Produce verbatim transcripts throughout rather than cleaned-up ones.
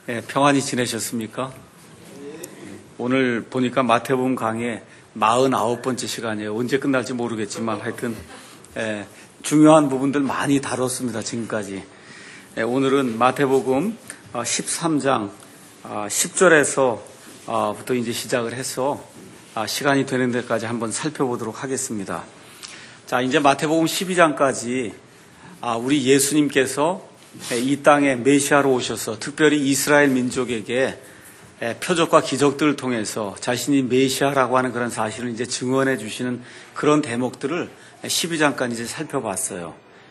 네, 평안히 지내셨습니까? 오늘 보니까 마태복음 강의 사십구 번째 시간이에요. 언제 끝날지 모르겠지만 하여튼 예, 중요한 부분들 많이 다뤘습니다. 지금까지. 예, 오늘은 마태복음 십삼 장 십 절에서 부터 이제 시작을 해서 시간이 되는 데까지 한번 살펴보도록 하겠습니다. 자, 이제 마태복음 십이 장까지 우리 예수님께서 이 땅에 메시아로 오셔서 특별히 이스라엘 민족에게 표적과 기적들을 통해서 자신이 메시아라고 하는 그런 사실을 이제 증언해 주시는 그런 대목들을 십이 장까지 이제 살펴봤어요.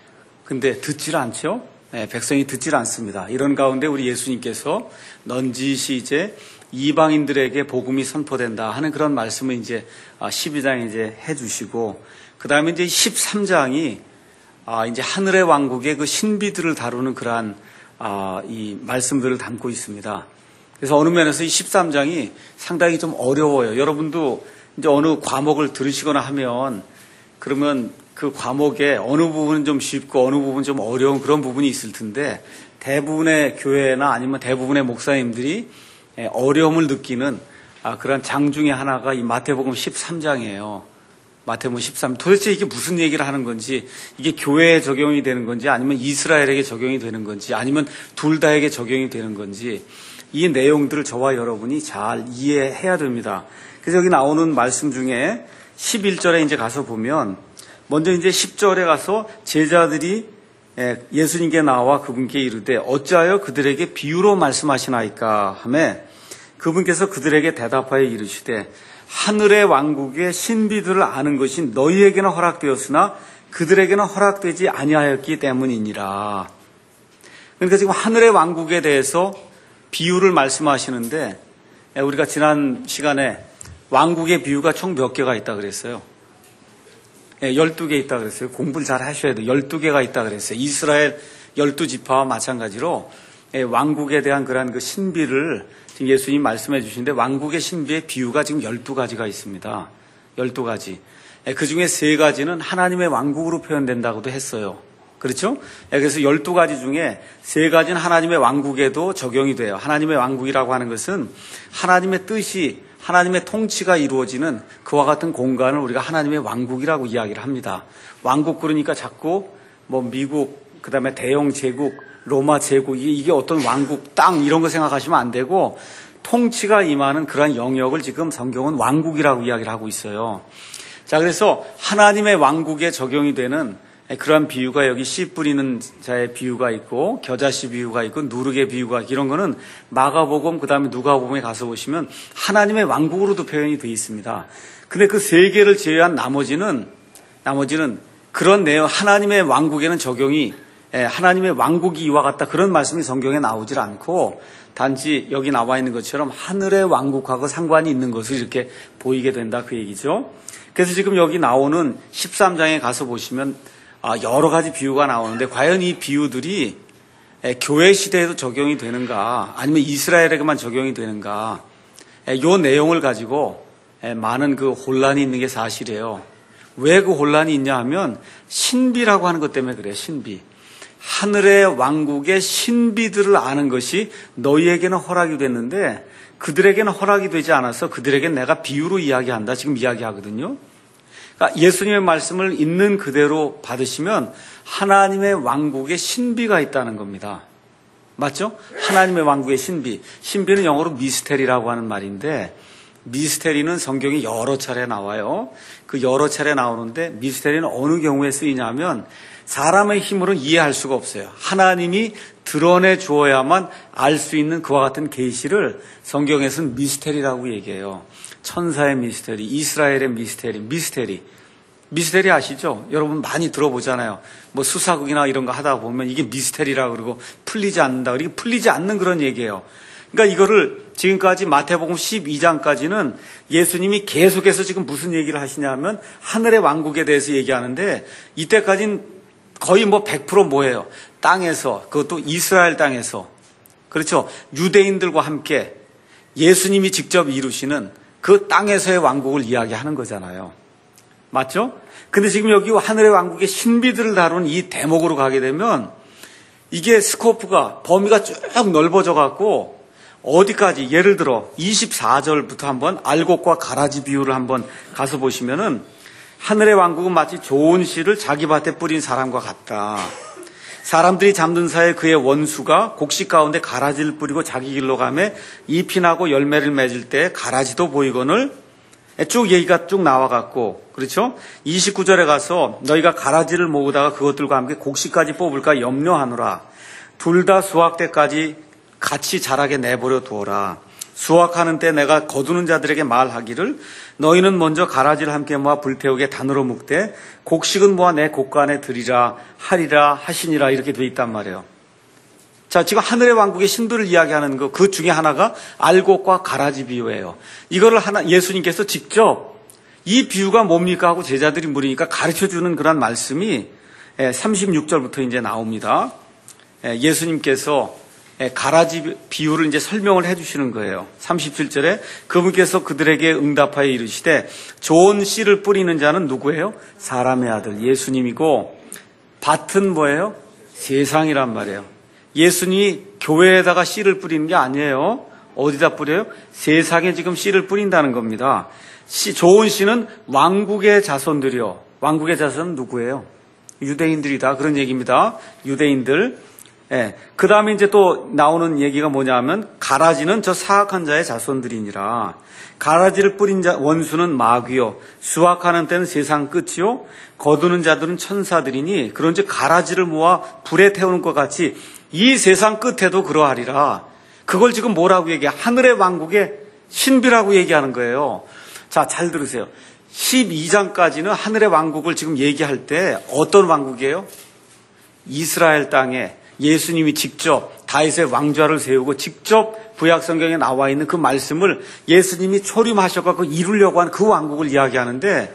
근데 듣질 않죠? 네, 백성이 듣질 않습니다. 이런 가운데 우리 예수님께서 넌지시 이제 이방인들에게 복음이 선포된다 하는 그런 말씀을 이제 십이 장에 이제 해 주시고, 그 다음에 이제 십삼 장이 아, 이제 하늘의 왕국의 그 신비들을 다루는 그러한, 아, 이 말씀들을 담고 있습니다. 그래서 어느 면에서 이 십삼 장이 상당히 좀 어려워요. 여러분도 이제 어느 과목을 들으시거나 하면, 그러면 그 과목의 어느 부분은 좀 쉽고 어느 부분은 좀 어려운 그런 부분이 있을 텐데, 대부분의 교회나 아니면 대부분의 목사님들이 어려움을 느끼는 아, 그런 장 중에 하나가 이 마태복음 십삼 장이에요. 마태복음 십삼. 도대체 이게 무슨 얘기를 하는 건지, 이게 교회에 적용이 되는 건지, 아니면 이스라엘에게 적용이 되는 건지, 아니면 둘 다에게 적용이 되는 건지, 이 내용들을 저와 여러분이 잘 이해해야 됩니다. 그래서 여기 나오는 말씀 중에 십일 절에 이제 가서 보면, 먼저 이제 십 절에 가서 제자들이 예수님께 나와 그분께 이르되 어찌하여 그들에게 비유로 말씀하시나이까 하매, 그분께서 그들에게 대답하여 이르시되 하늘의 왕국의 신비들을 아는 것이 너희에게는 허락되었으나 그들에게는 허락되지 아니하였기 때문이니라. 그러니까 지금 하늘의 왕국에 대해서 비유를 말씀하시는데, 우리가 지난 시간에 왕국의 비유가 총 몇 개가 있다 그랬어요? 열두 개 있다 그랬어요. 공부를 잘 하셔야 돼요. 열두 개가 있다 그랬어요. 이스라엘 열두 지파와 마찬가지로 왕국에 대한 그러한 그 신비를 지금 예수님 말씀해 주시는데, 왕국의 신비의 비유가 지금 열두 가지가 있습니다. 열두 가지. 그 중에 세 가지는 하나님의 왕국으로 표현된다고도 했어요. 그렇죠? 그래서 열두 가지 중에 세 가지는 하나님의 왕국에도 적용이 돼요. 하나님의 왕국이라고 하는 것은 하나님의 뜻이, 하나님의 통치가 이루어지는 그와 같은 공간을 우리가 하나님의 왕국이라고 이야기를 합니다. 왕국 그러니까 자꾸 뭐 미국, 그 다음에 대영 제국, 로마 제국, 이게 어떤 왕국, 땅 이런 거 생각하시면 안 되고, 통치가 임하는 그러한 영역을 지금 성경은 왕국이라고 이야기를 하고 있어요. 자, 그래서 하나님의 왕국에 적용이 되는 그러한 비유가 여기 씨 뿌리는 자의 비유가 있고, 겨자씨 비유가 있고, 누룩의 비유가 있고, 이런 거는 마가복음 그 다음에 누가복음에 가서 보시면 하나님의 왕국으로도 표현이 되어 있습니다. 근데 그 세 개를 제외한 나머지는 나머지는 그런 내용, 하나님의 왕국에는 적용이, 하나님의 왕국이 이와 같다 그런 말씀이 성경에 나오질 않고, 단지 여기 나와 있는 것처럼 하늘의 왕국하고 상관이 있는 것을 이렇게 보이게 된다 그 얘기죠. 그래서 지금 여기 나오는 십삼 장에 가서 보시면 여러 가지 비유가 나오는데, 과연 이 비유들이 교회 시대에도 적용이 되는가, 아니면 이스라엘에게만 적용이 되는가, 이 내용을 가지고 많은 그 혼란이 있는 게 사실이에요. 왜 그 혼란이 있냐 하면 신비라고 하는 것 때문에 그래요. 신비. 하늘의 왕국의 신비들을 아는 것이 너희에게는 허락이 됐는데 그들에게는 허락이 되지 않아서 그들에게는 내가 비유로 이야기한다 지금 이야기하거든요. 그러니까 예수님의 말씀을 있는 그대로 받으시면 하나님의 왕국의 신비가 있다는 겁니다. 맞죠? 하나님의 왕국의 신비. 신비는 영어로 미스테리라고 하는 말인데, 미스테리는 성경이 여러 차례 나와요. 그 여러 차례 나오는데 미스테리는 어느 경우에 쓰이냐면 사람의 힘으로는 이해할 수가 없어요. 하나님이 드러내 주어야만 알 수 있는 그와 같은 계시를 성경에서는 미스테리라고 얘기해요. 천사의 미스테리, 이스라엘의 미스테리, 미스테리. 미스테리 아시죠? 여러분 많이 들어보잖아요. 뭐 수사극이나 이런 거 하다 보면 이게 미스테리라고 그러고 풀리지 않는다. 이게 풀리지 않는 그런 얘기예요. 그러니까 이거를 지금까지 마태복음 십이 장까지는 예수님이 계속해서 지금 무슨 얘기를 하시냐면 하늘의 왕국에 대해서 얘기하는데, 이때까지는 거의 뭐 백 퍼센트 뭐예요? 땅에서, 그것도 이스라엘 땅에서, 그렇죠? 유대인들과 함께 예수님이 직접 이루시는 그 땅에서의 왕국을 이야기하는 거잖아요. 맞죠? 근데 지금 여기 하늘의 왕국의 신비들을 다루는 이 대목으로 가게 되면 이게 스코프가, 범위가 쭉 넓어져 갖고 어디까지? 예를 들어 이십사 절부터 한번 알곡과 가라지 비유를 한번 가서 보시면은 하늘의 왕국은 마치 좋은 씨를 자기 밭에 뿌린 사람과 같다. 사람들이 잠든 사이에 그의 원수가 곡식 가운데 가라지를 뿌리고 자기 길로 가매 잎이 나고 열매를 맺을 때 가라지도 보이거늘 쭉 얘기가 쭉 나와갖고, 그렇죠? 이십구 절에 가서 너희가 가라지를 모으다가 그것들과 함께 곡식까지 뽑을까 염려하노라. 둘 다 수확 때까지 같이 자라게 내버려 두어라. 수확하는 때 내가 거두는 자들에게 말하기를 너희는 먼저 가라지를 함께 모아 불태우게 단으로 묶되 곡식은 모아 내 곡간에 들이라 하리라 하시니라, 이렇게 돼 있단 말이에요. 자, 지금 하늘의 왕국의 신비를 이야기하는 거, 그 중에 하나가 알곡과 가라지 비유예요. 이거를 하나 예수님께서 직접 이 비유가 뭡니까 하고 제자들이 물으니까 가르쳐주는 그런 말씀이 삼십육 절부터 이제 나옵니다. 예수님께서 가라지 비유를 이제 설명을 해주시는 거예요. 삼십칠 절에 그분께서 그들에게 응답하여 이르시되 좋은 씨를 뿌리는 자는 누구예요? 사람의 아들 예수님이고, 밭은 뭐예요? 세상이란 말이에요. 예수님이 교회에다가 씨를 뿌리는 게 아니에요. 어디다 뿌려요? 세상에 지금 씨를 뿌린다는 겁니다. 씨, 좋은 씨는 왕국의 자손들이요. 왕국의 자손은 누구예요? 유대인들이다, 그런 얘기입니다. 유대인들. 예. 그 다음에 이제 또 나오는 얘기가 뭐냐면 가라지는 저 사악한 자의 자손들이니라. 가라지를 뿌린 자 원수는 마귀요, 수확하는 때는 세상 끝이요, 거두는 자들은 천사들이니 그런즉 가라지를 모아 불에 태우는 것 같이 이 세상 끝에도 그러하리라. 그걸 지금 뭐라고 얘기해? 하늘의 왕국의 신비라고 얘기하는 거예요. 자, 잘 들으세요. 십이 장까지는 하늘의 왕국을 지금 얘기할 때 어떤 왕국이에요? 이스라엘 땅에 예수님이 직접 다윗의 왕좌를 세우고 직접 구약성경에 나와 있는 그 말씀을 예수님이 초림하셔서 이루려고 한 그 왕국을 이야기하는데,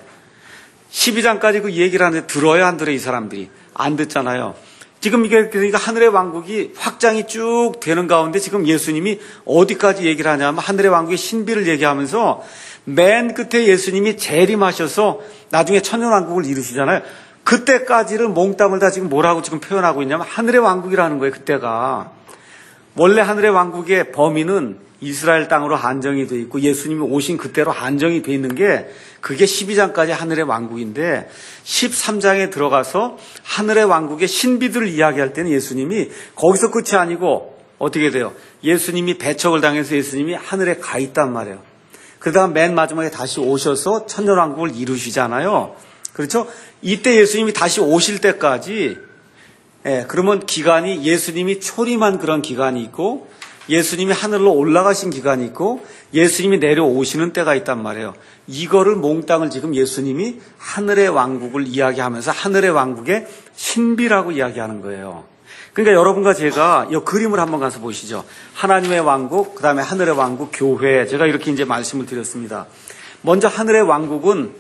십이 장까지 그 얘기를 하는데 들어야 안 들어요? 이 사람들이 안 듣잖아요. 지금 이게 그러니까 하늘의 왕국이 확장이 쭉 되는 가운데 지금 예수님이 어디까지 얘기를 하냐면 하늘의 왕국의 신비를 얘기하면서 맨 끝에 예수님이 재림하셔서 나중에 천년왕국을 이루시잖아요. 그때까지를 몽땅을 다 지금 뭐라고 지금 표현하고 있냐면 하늘의 왕국이라는 거예요. 그때가 원래 하늘의 왕국의 범위는 이스라엘 땅으로 한정이 돼 있고 예수님이 오신 그때로 한정이 돼 있는 게 그게 십이 장까지 하늘의 왕국인데, 십삼 장에 들어가서 하늘의 왕국의 신비들을 이야기할 때는 예수님이 거기서 끝이 아니고 어떻게 돼요? 예수님이 배척을 당해서 예수님이 하늘에 가 있단 말이에요. 그 다음 맨 마지막에 다시 오셔서 천년왕국을 이루시잖아요. 그렇죠? 이때 예수님이 다시 오실 때까지, 예, 그러면 기간이 예수님이 초림한 그런 기간이 있고 예수님이 하늘로 올라가신 기간이 있고 예수님이 내려오시는 때가 있단 말이에요. 이거를 몽땅을 지금 예수님이 하늘의 왕국을 이야기하면서 하늘의 왕국의 신비라고 이야기하는 거예요. 그러니까 여러분과 제가 이 그림을 한번 가서 보시죠. 하나님의 왕국, 그 다음에 하늘의 왕국, 교회. 제가 이렇게 이제 말씀을 드렸습니다. 먼저 하늘의 왕국은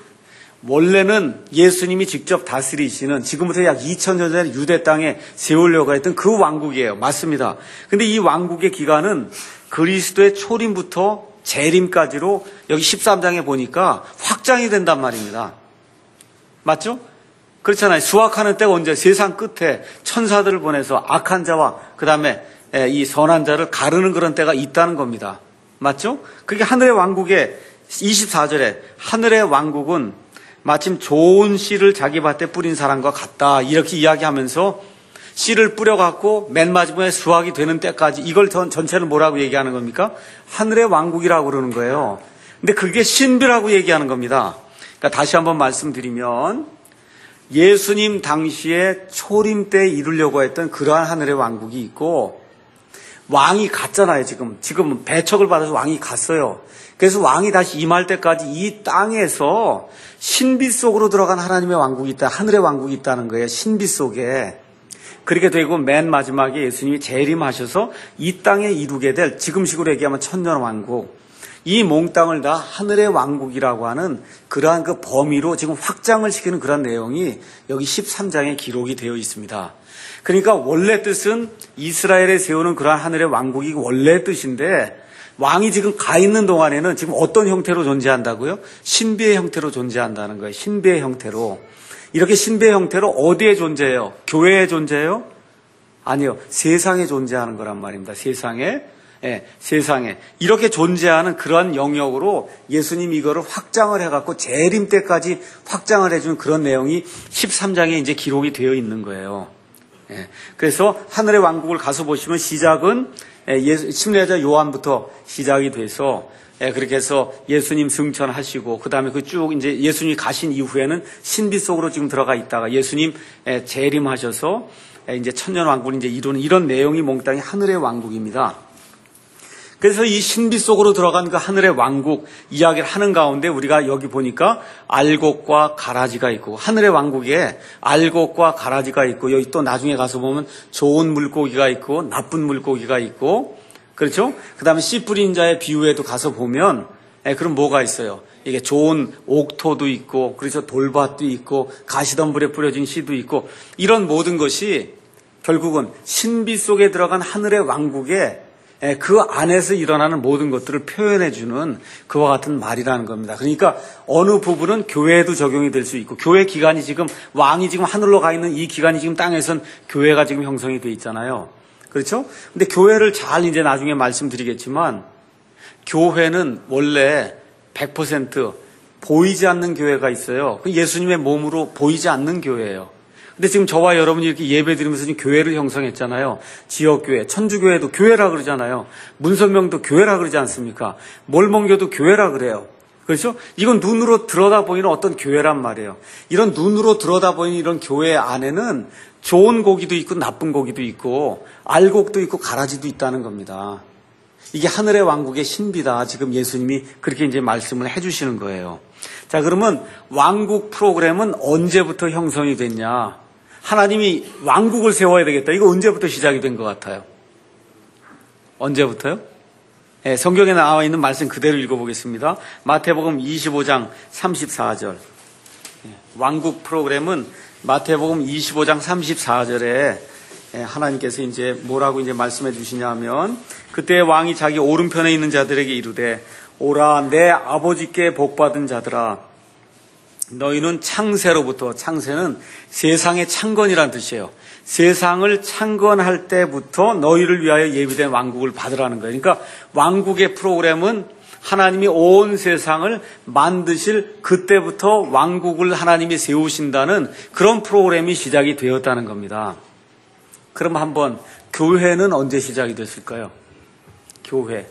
원래는 예수님이 직접 다스리시는 지금부터 약 이천 년 전에 유대 땅에 세우려고 했던 그 왕국이에요. 맞습니다. 근데 이 왕국의 기간은 그리스도의 초림부터 재림까지로 여기 십삼 장에 보니까 확장이 된단 말입니다. 맞죠? 그렇잖아요. 수확하는 때가 언제? 세상 끝에 천사들을 보내서 악한 자와 그 다음에 이 선한 자를 가르는 그런 때가 있다는 겁니다. 맞죠? 그게 하늘의 왕국의 이십사 절에 하늘의 왕국은 마침 좋은 씨를 자기 밭에 뿌린 사람과 같다, 이렇게 이야기하면서 씨를 뿌려갖고 맨 마지막에 수확이 되는 때까지 이걸 전, 전체를 뭐라고 얘기하는 겁니까? 하늘의 왕국이라고 그러는 거예요. 근데 그게 신비라고 얘기하는 겁니다. 그러니까 다시 한번 말씀드리면 예수님 당시에 초림 때 이루려고 했던 그러한 하늘의 왕국이 있고, 왕이 갔잖아요. 지금 지금 배척을 받아서 왕이 갔어요. 그래서 왕이 다시 임할 때까지 이 땅에서 신비 속으로 들어간 하나님의 왕국이 있다, 하늘의 왕국이 있다는 거예요. 신비 속에. 그렇게 되고 맨 마지막에 예수님이 재림하셔서 이 땅에 이루게 될, 지금식으로 얘기하면 천년왕국, 이 몽땅을 다 하늘의 왕국이라고 하는 그러한 그 범위로 지금 확장을 시키는 그런 내용이 여기 십삼 장에 기록이 되어 있습니다. 그러니까 원래 뜻은 이스라엘에 세우는 그러한 하늘의 왕국이 원래 뜻인데, 왕이 지금 가 있는 동안에는 지금 어떤 형태로 존재한다고요? 신비의 형태로 존재한다는 거예요. 신비의 형태로. 이렇게 신비의 형태로 어디에 존재해요? 교회에 존재해요? 아니요. 세상에 존재하는 거란 말입니다. 세상에. 예, 세상에 이렇게 존재하는 그런 영역으로 예수님 이거를 확장을 해갖고 재림 때까지 확장을 해준 그런 내용이 십삼 장에 이제 기록이 되어 있는 거예요. 예, 그래서 하늘의 왕국을 가서 보시면 시작은 예, 침례자 요한부터 시작이 돼서 예, 그렇게 해서 예수님 승천하시고 그 다음에 그 쭉 이제 예수님이 가신 이후에는 신비 속으로 지금 들어가 있다가 예수님 예, 재림하셔서 예, 이제 천년 왕국을 이제 이루는 이런 내용이 몽땅히 하늘의 왕국입니다. 그래서 이 신비 속으로 들어간 그 하늘의 왕국 이야기를 하는 가운데 우리가 여기 보니까 알곡과 가라지가 있고 하늘의 왕국에 알곡과 가라지가 있고 여기 또 나중에 가서 보면 좋은 물고기가 있고 나쁜 물고기가 있고 그렇죠? 그 다음에 씨 뿌린 자의 비유에도 가서 보면 예, 그럼 뭐가 있어요? 이게 좋은 옥토도 있고 그래서 돌밭도 있고 가시덤불에 뿌려진 씨도 있고 이런 모든 것이 결국은 신비 속에 들어간 하늘의 왕국에 그 안에서 일어나는 모든 것들을 표현해주는 그와 같은 말이라는 겁니다. 그러니까 어느 부분은 교회에도 적용이 될 수 있고 교회 기간이 지금 왕이 지금 하늘로 가 있는 이 기간이 지금 땅에선 교회가 지금 형성이 돼 있잖아요. 그렇죠? 근데 교회를 잘 이제 나중에 말씀드리겠지만 교회는 원래 백 퍼센트 보이지 않는 교회가 있어요. 그 예수님의 몸으로 보이지 않는 교회예요. 근데 지금 저와 여러분이 이렇게 예배 드리면서 지금 교회를 형성했잖아요. 지역교회, 천주교회도 교회라 그러잖아요. 문선명도 교회라 그러지 않습니까? 몰몬교도 교회라 그래요. 그렇죠? 이건 눈으로 들여다보이는 어떤 교회란 말이에요. 이런 눈으로 들여다보이는 이런 교회 안에는 좋은 고기도 있고 나쁜 고기도 있고 알곡도 있고 가라지도 있다는 겁니다. 이게 하늘의 왕국의 신비다. 지금 예수님이 그렇게 이제 말씀을 해주시는 거예요. 자, 그러면 왕국 프로그램은 언제부터 형성이 됐냐? 하나님이 왕국을 세워야 되겠다. 이거 언제부터 시작이 된 것 같아요? 언제부터요? 네, 성경에 나와 있는 말씀 그대로 읽어보겠습니다. 마태복음 이십오 장 삼십사 절. 네, 왕국 프로그램은 마태복음 이십오 장 삼십사 절에 하나님께서 이제 뭐라고 이제 말씀해 주시냐면 그때 왕이 자기 오른편에 있는 자들에게 이르되 오라 내 아버지께 복받은 자들아 너희는 창세로부터 창세는 세상의 창건이란 뜻이에요. 세상을 창건할 때부터 너희를 위하여 예비된 왕국을 받으라는 거예요. 그러니까 왕국의 프로그램은 하나님이 온 세상을 만드실 그때부터 왕국을 하나님이 세우신다는 그런 프로그램이 시작이 되었다는 겁니다. 그럼 한번 교회는 언제 시작이 됐을까요? 교회.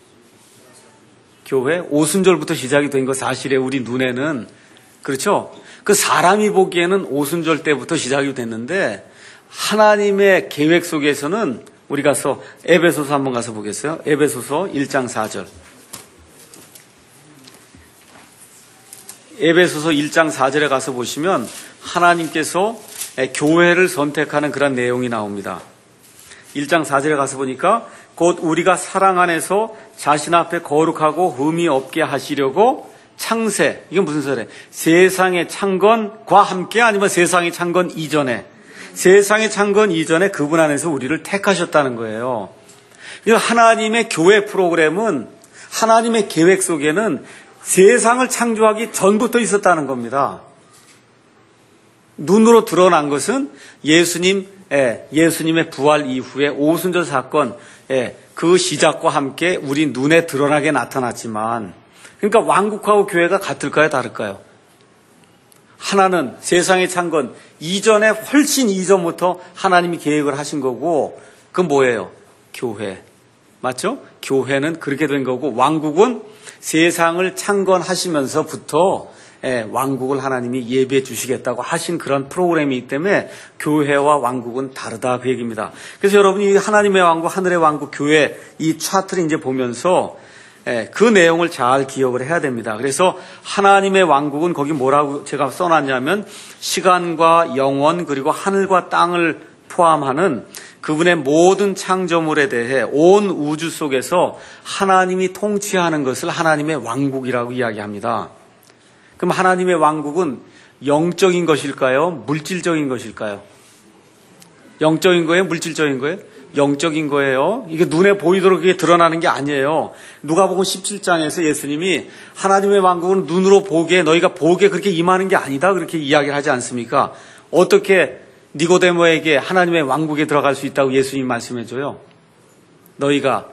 교회 오순절부터 시작이 된 거 사실에 우리 눈에는 그렇죠? 그 사람이 보기에는 오순절 때부터 시작이 됐는데 하나님의 계획 속에서는 우리 가서 에베소서 한번 가서 보겠어요? 에베소서 일 장 사 절. 에베소서 일 장 사 절에 가서 보시면 하나님께서 교회를 선택하는 그런 내용이 나옵니다. 일 장 사 절에 가서 보니까 곧 우리가 사랑 안에서 자신 앞에 거룩하고 흠이 없게 하시려고 창세, 이건 무슨 소리예요? 세상의 창건과 함께 아니면 세상의 창건 이전에 세상의 창건 이전에 그분 안에서 우리를 택하셨다는 거예요. 하나님의 교회 프로그램은 하나님의 계획 속에는 세상을 창조하기 전부터 있었다는 겁니다. 눈으로 드러난 것은 예수님, 예수님의 부활 이후에 오순절 사건, 그 시작과 함께 우리 눈에 드러나게 나타났지만, 그러니까 왕국하고 교회가 같을까요, 다를까요? 하나는 세상의 창건 이전에 훨씬 이전부터 하나님이 계획을 하신 거고, 그건 뭐예요? 교회. 맞죠? 교회는 그렇게 된 거고, 왕국은 세상을 창건하시면서부터 왕국을 하나님이 예비해 주시겠다고 하신 그런 프로그램이기 때문에 교회와 왕국은 다르다 그 얘기입니다. 그래서 여러분이 하나님의 왕국, 하늘의 왕국, 교회 이 차트를 이제 보면서 그 내용을 잘 기억을 해야 됩니다. 그래서 하나님의 왕국은 거기 뭐라고 제가 써놨냐면 시간과 영원 그리고 하늘과 땅을 포함하는 그분의 모든 창조물에 대해 온 우주 속에서 하나님이 통치하는 것을 하나님의 왕국이라고 이야기합니다. 그럼 하나님의 왕국은 영적인 것일까요? 물질적인 것일까요? 영적인 거예요? 물질적인 거예요? 영적인 거예요. 이게 눈에 보이도록 이게 드러나는 게 아니에요. 누가복음 십칠 장에서 예수님이 하나님의 왕국은 눈으로 보게 너희가 보게 그렇게 임하는 게 아니다 그렇게 이야기를 하지 않습니까? 어떻게 니고데모에게 하나님의 왕국에 들어갈 수 있다고 예수님이 말씀해줘요? 너희가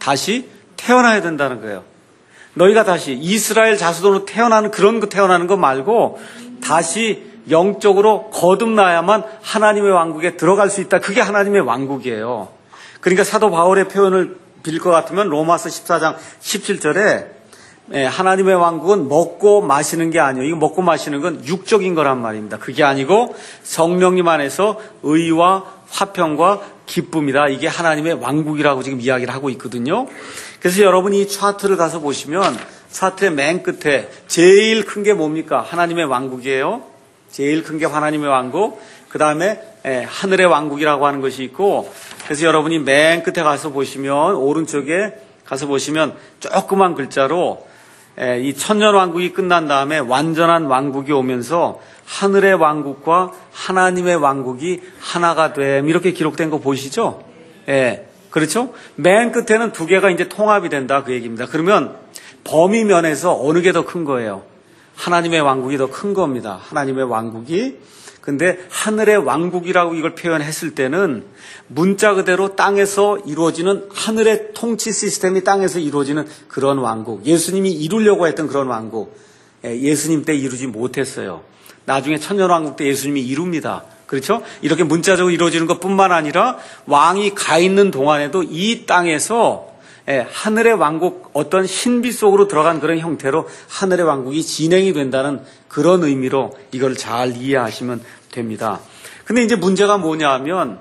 다시 태어나야 된다는 거예요. 너희가 다시 이스라엘 자손으로 태어나는 그런 거 태어나는 거 말고 다시 영적으로 거듭나야만 하나님의 왕국에 들어갈 수 있다. 그게 하나님의 왕국이에요. 그러니까 사도 바울의 표현을 빌 것 같으면 로마서 십사 장 십칠 절에 하나님의 왕국은 먹고 마시는 게 아니에요. 이거 먹고 마시는 건 육적인 거란 말입니다. 그게 아니고 성령님 안에서 의와 화평과 기쁨이다. 이게 하나님의 왕국이라고 지금 이야기를 하고 있거든요. 그래서 여러분이 이 차트를 가서 보시면 차트의 맨 끝에 제일 큰 게 뭡니까? 하나님의 왕국이에요. 제일 큰 게 하나님의 왕국. 그 다음에 하늘의 왕국이라고 하는 것이 있고, 그래서 여러분이 맨 끝에 가서 보시면 오른쪽에 가서 보시면 조그만 글자로 이 천년 왕국이 끝난 다음에 완전한 왕국이 오면서 하늘의 왕국과 하나님의 왕국이 하나가 됨, 이렇게 기록된 거 보이시죠? 예, 그렇죠? 맨 끝에는 두 개가 이제 통합이 된다, 그 얘기입니다. 그러면 범위 면에서 어느 게 더 큰 거예요? 하나님의 왕국이 더 큰 겁니다. 하나님의 왕국이. 근데 하늘의 왕국이라고 이걸 표현했을 때는 문자 그대로 땅에서 이루어지는 하늘의 통치 시스템이 땅에서 이루어지는 그런 왕국. 예수님이 이루려고 했던 그런 왕국. 예수님 때 이루지 못했어요. 나중에 천년왕국 때 예수님이 이룹니다. 그렇죠? 이렇게 문자적으로 이루어지는 것뿐만 아니라 왕이 가 있는 동안에도 이 땅에서 하늘의 왕국, 어떤 신비 속으로 들어간 그런 형태로 하늘의 왕국이 진행이 된다는 그런 의미로 이걸 잘 이해하시면 됩니다. 근데 이제 문제가 뭐냐 하면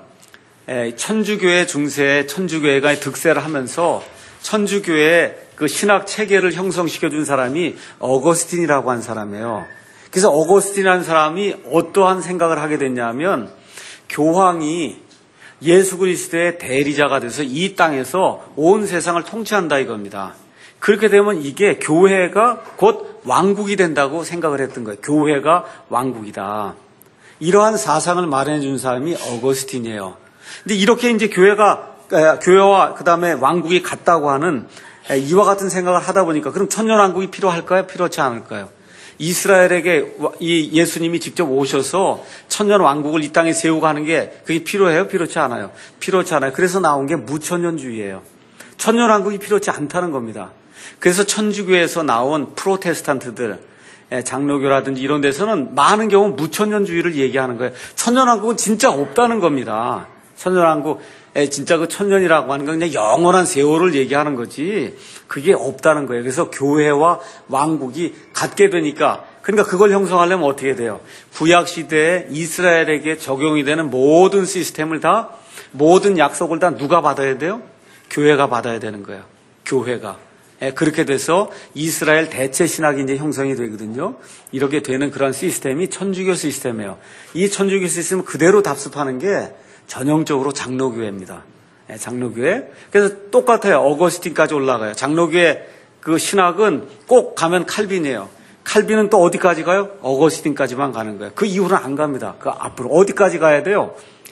천주교회 중세, 천주교회가 득세를 하면서 천주교회의 그 신학 체계를 형성시켜 준 사람이 어거스틴이라고 한 사람이에요. 그래서 어거스틴이라는 사람이 어떠한 생각을 하게 됐냐면 교황이 예수 그리스도의 대리자가 돼서 이 땅에서 온 세상을 통치한다 이겁니다. 그렇게 되면 이게 교회가 곧 왕국이 된다고 생각을 했던 거예요. 교회가 왕국이다. 이러한 사상을 마련해 준 사람이 어거스틴이에요. 근데 이렇게 이제 교회가, 교회와 그 다음에 왕국이 같다고 하는 이와 같은 생각을 하다 보니까 그럼 천년왕국이 필요할까요? 필요하지 않을까요? 이스라엘에게 이 예수님이 직접 오셔서 천년 왕국을 이 땅에 세우고 하는 게 그게 필요해요? 필요치 않아요? 필요치 않아요. 그래서 나온 게 무천년주의예요. 천년 왕국이 필요치 않다는 겁니다. 그래서 천주교에서 나온 프로테스탄트들, 장로교라든지 이런 데서는 많은 경우 무천년주의를 얘기하는 거예요. 천년 왕국은 진짜 없다는 겁니다. 천년 왕국, 진짜 그 천년이라고 하는 건 그냥 영원한 세월을 얘기하는 거지 그게 없다는 거예요. 그래서 교회와 왕국이 같게 되니까, 그러니까 그걸 형성하려면 어떻게 돼요? 구약 시대에 이스라엘에게 적용이 되는 모든 시스템을 다, 모든 약속을 다 누가 받아야 돼요? 교회가 받아야 되는 거예요. 교회가. 그렇게 돼서 이스라엘 대체 신학이 이제 형성이 되거든요. 이렇게 되는 그런 시스템이 천주교 시스템이에요. 이 천주교 시스템을 그대로 답습하는 게 전형적으로 장로교회입니다. 장로교회. 그래서 똑같아요. 어거스틴까지 올라가요. 장로교회 그 신학은 꼭 가면 칼빈이에요. 칼빈은 또 어디까지 가요? 어거스틴까지만 가는 거예요. 그 이후는 안 갑니다. 그 앞으로 어디까지 가야 돼요?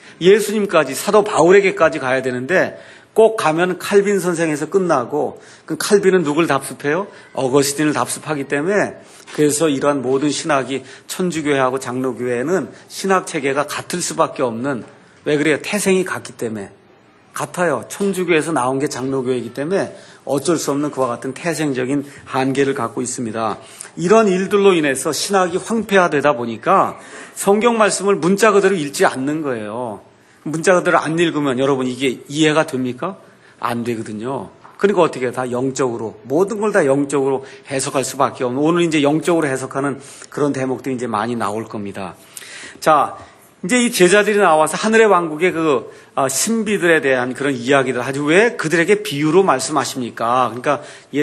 예수님까지, 사도 바울에게까지 가야 되는데 꼭 가면 칼빈 선생에서 끝나고, 그 칼빈은 누굴 답습해요? 어거스틴을 답습하기 때문에, 그래서 이러한 모든 신학이 천주교회하고 장로교회는 신학 체계가 같을 수밖에 없는, 왜 그래요? 태생이 같기 때문에. 같아요. 천주교에서 나온 게 장로교회이기 때문에 어쩔 수 없는 그와 같은 태생적인 한계를 갖고 있습니다. 이런 일들로 인해서 신학이 황폐화되다 보니까 성경 말씀을 문자 그대로 읽지 않는 거예요. 문자 그대로 안 읽으면 여러분 이게 이해가 됩니까? 안 되거든요. 그러니까 어떻게 해요? 다 영적으로, 모든 걸 다 영적으로 해석할 수밖에 없는, 오늘 이제 영적으로 해석하는 그런 대목들이 이제 많이 나올 겁니다. 자, 이제 이 제자들이 나와서 하늘의 왕국의 그 신비들에 대한 그런 이야기를 하지, 왜 그들에게 비유로 말씀하십니까? 그러니까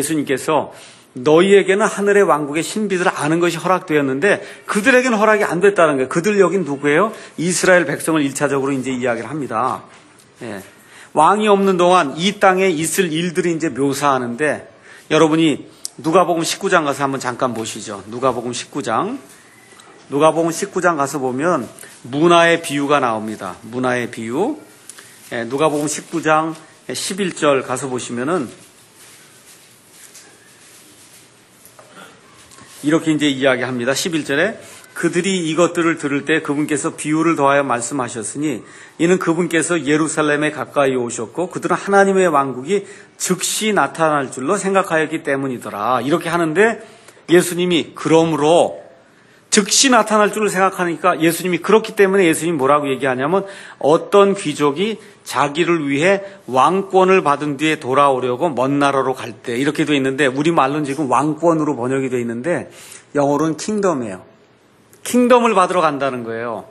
예수님께서 너희에게는 하늘의 왕국의 신비들을 아는 것이 허락되었는데 그들에게는 허락이 안 됐다는 거예요. 그들 여긴 누구예요? 이스라엘 백성을 일차적으로 이제 이야기를 합니다. 예. 왕이 없는 동안 이 땅에 있을 일들이 이제 묘사하는데, 여러분이 누가복음 십구 장 가서 한번 잠깐 보시죠. 누가복음 십구 장. 누가복음 십구 장 가서 보면 문화의 비유가 나옵니다. 문화의 비유. 예, 누가복음 십구 장 십일 절 가서 보시면은 이렇게 이제 이야기합니다. 십일 절에 그들이 이것들을 들을 때 그분께서 비유를 더하여 말씀하셨으니 이는 그분께서 예루살렘에 가까이 오셨고 그들은 하나님의 왕국이 즉시 나타날 줄로 생각하였기 때문이더라. 이렇게 하는데 예수님이 그러므로 즉시 나타날 줄을 생각하니까 예수님이 그렇기 때문에 예수님이 뭐라고 얘기하냐면 어떤 귀족이 자기를 위해 왕권을 받은 뒤에 돌아오려고 먼 나라로 갈 때 이렇게 돼 있는데 우리말로는 지금 왕권으로 번역이 돼 있는데 영어로는 킹덤이에요. 킹덤을 받으러 간다는 거예요.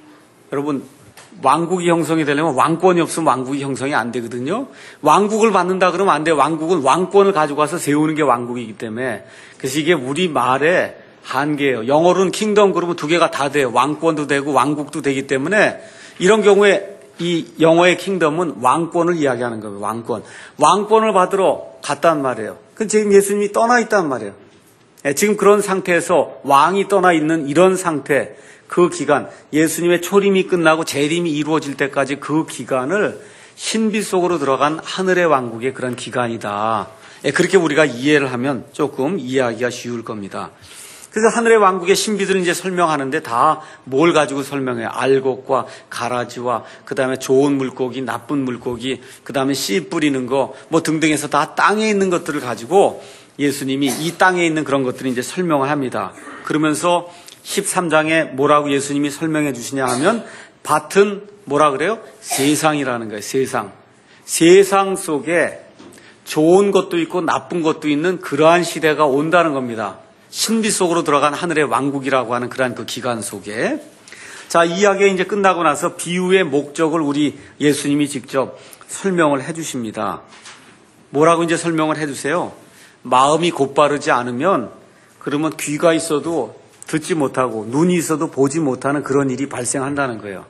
여러분 왕국이 형성이 되려면 왕권이 없으면 왕국이 형성이 안 되거든요. 왕국을 받는다 그러면 안 돼요. 왕국은 왕권을 가지고 와서 세우는 게 왕국이기 때문에 그래서 이게 우리말의 한계예요. 영어로는 킹덤 그러면 두 개가 다 돼요. 왕권도 되고 왕국도 되기 때문에 이런 경우에 이 영어의 킹덤은 왕권을 이야기하는 거예요. 왕권. 왕권을 받으러 갔단 말이에요. 그 지금 예수님이 떠나 있단 말이에요. 지금 그런 상태에서 왕이 떠나 있는 이런 상태, 그 기간, 예수님의 초림이 끝나고 재림이 이루어질 때까지 그 기간을 신비 속으로 들어간 하늘의 왕국의 그런 기간이다. 그렇게 우리가 이해를 하면 조금 이해하기가 쉬울 겁니다. 그래서 하늘의 왕국의 신비들을 이제 설명하는데 다 뭘 가지고 설명해요? 알곡과 가라지와 그 다음에 좋은 물고기, 나쁜 물고기, 그 다음에 씨 뿌리는 거, 뭐 등등해서 다 땅에 있는 것들을 가지고 예수님이 이 땅에 있는 그런 것들을 이제 설명을 합니다. 그러면서 십삼 장에 뭐라고 예수님이 설명해 주시냐 하면 밭은 뭐라 그래요? 세상이라는 거예요. 세상. 세상 속에 좋은 것도 있고 나쁜 것도 있는 그러한 시대가 온다는 겁니다. 신비 속으로 들어간 하늘의 왕국이라고 하는 그러한 그 기간 속에. 자, 이야기가 이제 끝나고 나서 비유의 목적을 우리 예수님이 직접 설명을 해 주십니다. 뭐라고 이제 설명을 해 주세요? 마음이 곧바르지 않으면 그러면 귀가 있어도 듣지 못하고 눈이 있어도 보지 못하는 그런 일이 발생한다는 거예요.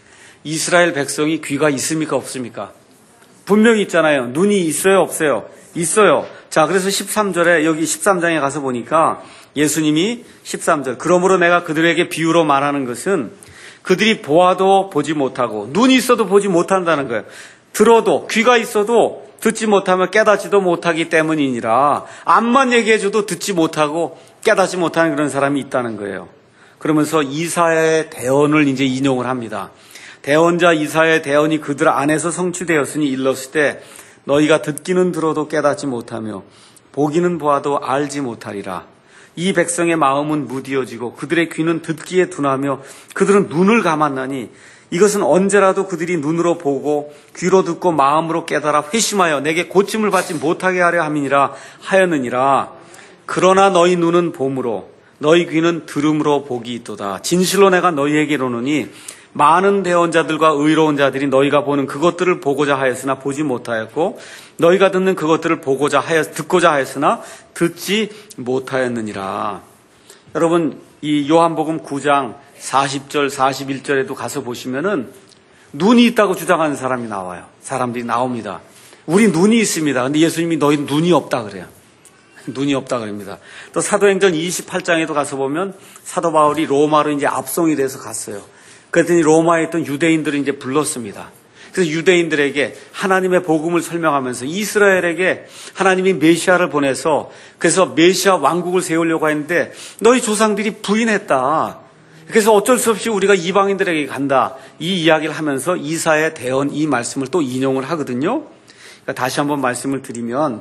이스라엘 백성이 귀가 있습니까? 없습니까? 분명히 있잖아요. 눈이 있어요? 없어요? 있어요. 자, 그래서 십삼 절에 여기 십삼 장에 가서 보니까 예수님이 십삼 절 그러므로 내가 그들에게 비유로 말하는 것은 그들이 보아도 보지 못하고 눈이 있어도 보지 못한다는 거예요. 들어도 귀가 있어도 듣지 못하면 깨닫지도 못하기 때문이니라. 앞만 얘기해줘도 듣지 못하고 깨닫지 못하는 그런 사람이 있다는 거예요. 그러면서 이사야의 대언을 이제 인용을 합니다. 대언자 이사야의 대언이 그들 안에서 성취되었으니 일렀을 때 너희가 듣기는 들어도 깨닫지 못하며 보기는 보아도 알지 못하리라. 이 백성의 마음은 무디어지고 그들의 귀는 듣기에 둔하며 그들은 눈을 감았나니 이것은 언제라도 그들이 눈으로 보고 귀로 듣고 마음으로 깨달아 회심하여 내게 고침을 받지 못하게 하려 함이니라 하였느니라. 그러나 너희 눈은 봄으로 너희 귀는 들음으로 복이 있도다. 진실로 내가 너희에게 이르노니 많은 대언자들과 의로운 자들이 너희가 보는 그것들을 보고자 하였으나 보지 못하였고 너희가 듣는 그것들을 보고자 하였 듣고자 하였으나 듣지 못하였느니라. 여러분 이 요한복음 구 장 사십 절 사십일 절에도 가서 보시면은 눈이 있다고 주장하는 사람이 나와요. 사람들이 나옵니다. 우리 눈이 있습니다. 근데 예수님이 너희 눈이 없다 그래요. 눈이 없다 그럽니다. 또 사도행전 이십팔 장에도 가서 보면 사도 바울이 로마로 이제 압송이 돼서 갔어요. 그랬더니 로마에 있던 유대인들을 이제 불렀습니다. 그래서 유대인들에게 하나님의 복음을 설명하면서 이스라엘에게 하나님이 메시아를 보내서 그래서 메시아 왕국을 세우려고 했는데 너희 조상들이 부인했다. 그래서 어쩔 수 없이 우리가 이방인들에게 간다. 이 이야기를 하면서 이사야의 대언 이 말씀을 또 인용을 하거든요. 그러니까 다시 한번 말씀을 드리면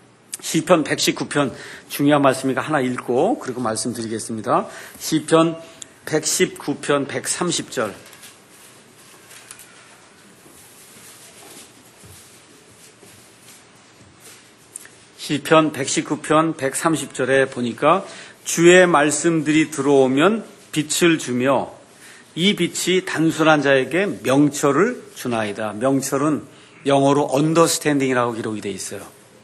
시편 백십구 편 중요한 말씀이니까 하나 읽고 그리고 말씀드리겠습니다. 시편 백십구 편 백삼십 절. 시편 백십구 편 백삼십 절에 보니까 주의 말씀들이 들어오면 빛을 주며 이 빛이 단순한 자에게 명철을 주나이다. 명철은 영어로 understanding이라고 기록이 되어 있어요.